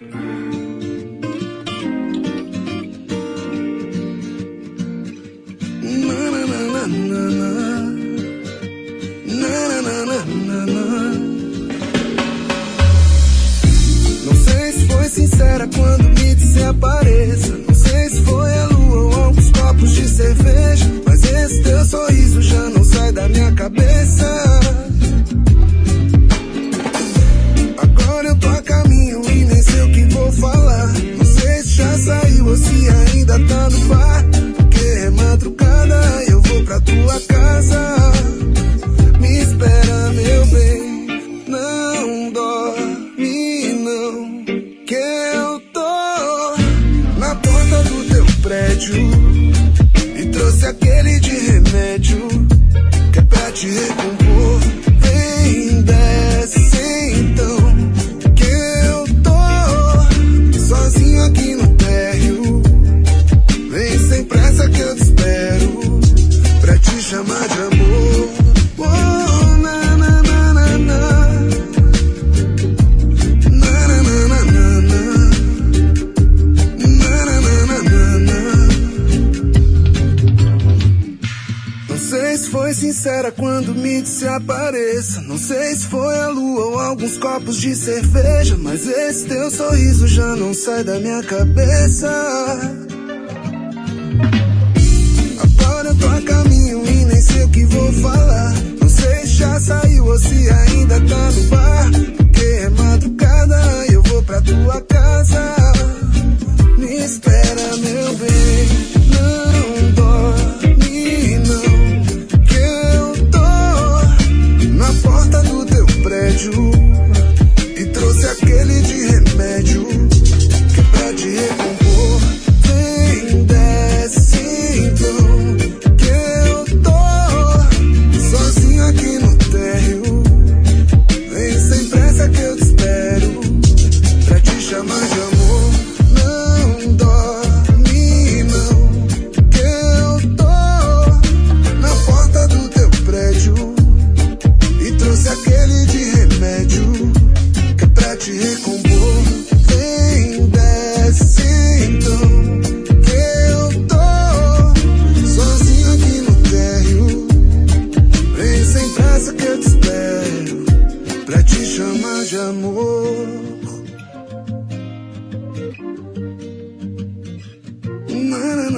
Não sei se foi sincera quando me disse apareça. Não sei se foi a lua ou alguns copos de cerveja, mas esse teu sorriso já não sai da minha cabeça. Agora eu tô a caminho e nem sei o que vou falar. Não sei se já saiu ou se ainda tá no bar, porque é madrugada e eu vou pra tua casa. Me espera, meu bem, não dorme não, que eu tô na porta do teu prédio e trouxe aquele de remédio que é pra te recompor. Vem, desce então, que eu tô sozinho aqui no térreo. Vem sem pressa que eu te espero pra te chamar de amor. Oh, na na na na na, na na na na na, na na na na na. Não sei se foi sincera quando me disse apareça. Não sei se foi a lua ou alguns copos de cerveja, mas esse teu sorriso já não sai da minha cabeça. Agora eu tô a caminho e nem sei o que vou falar. Não sei se já saiu ou se ainda tá no bar, porque é madrugada e eu vou pra tua casa. Me espera, meu bem, não dorme não, que eu tô na porta do teu prédio e trouxe aquele de remédio que é pra te recompor. Vem, desce então, que eu tô sozinho aqui no térreo. Vem sem pressa que eu te espero pra te chamar de amor. Não dorme não, que eu tô na porta do teu prédio e trouxe aquele de remédio que é pra te recompor. Vem, desce então, que eu tô sozinho aqui no térreo. Vem sem pressa que eu te espero pra te chamar de amor. Na, na,